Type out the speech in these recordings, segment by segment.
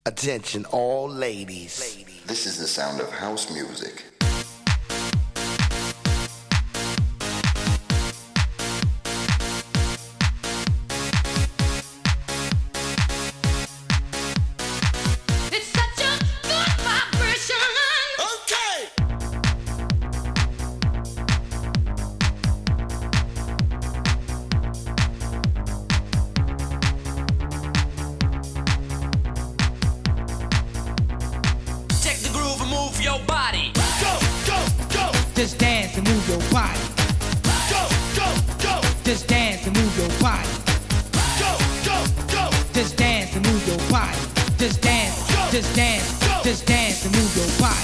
Attention all ladies. This is the sound of house music. Just dance and move your body. Go, go, go. Just dance and move your body. Go, go, go. Just dance and move your body. Just dance, just dance, just dance and move your body.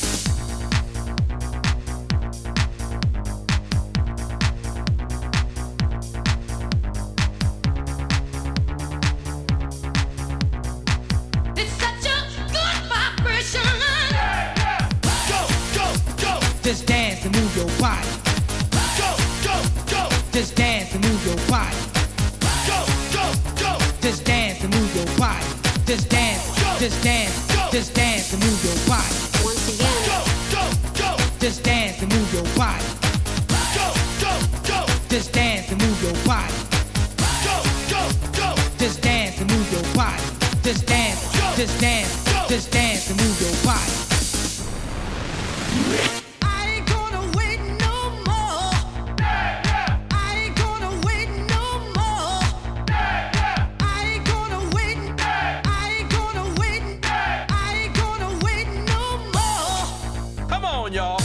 Just dance and move your body. Go, go, go. Just dance and move your body. Go, go, go. Just dance and move your body. Just dance, just dance, just dance and move your body. Once again. Go, go, go. Just dance and move your body. Go, go, go. Just dance and move your body. Go, go, go. Just dance and move your body. Just dance, just dance, just dance and move your body. Y'all.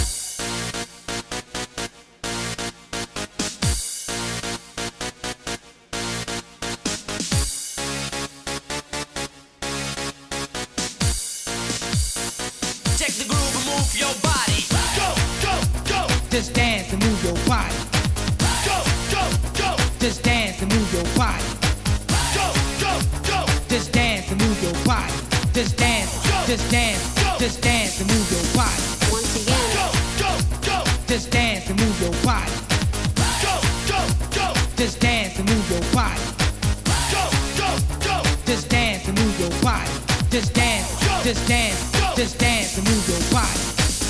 Check the groove and move your body. Go, go, go. Just dance and move your body. Go, go, go. Just dance and move your body. Go, go, go. Just dance and move your body. Just dance, just dance, just dance and move your body. Once again. Go, go, go. Just dance and move your body. Go, go, go. Just dance and move your body. Go, go, go. Just dance and move your body. Just dance, just dance, just dance and move your body.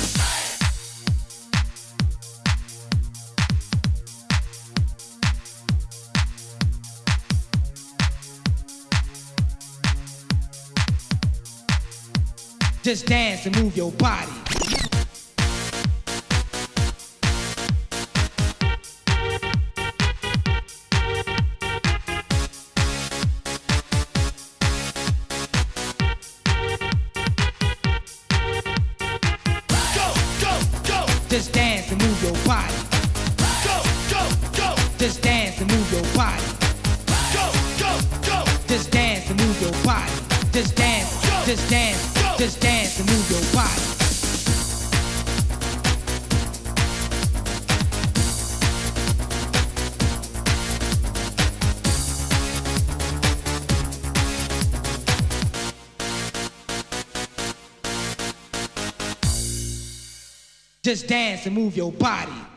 Just dance and move your body. Just dance and move your body. Go, go, go. Just dance and move your body. Go, go, go. Just dance and move your body. Just dance, just dance, just dance and move your body. Just dance and move your body.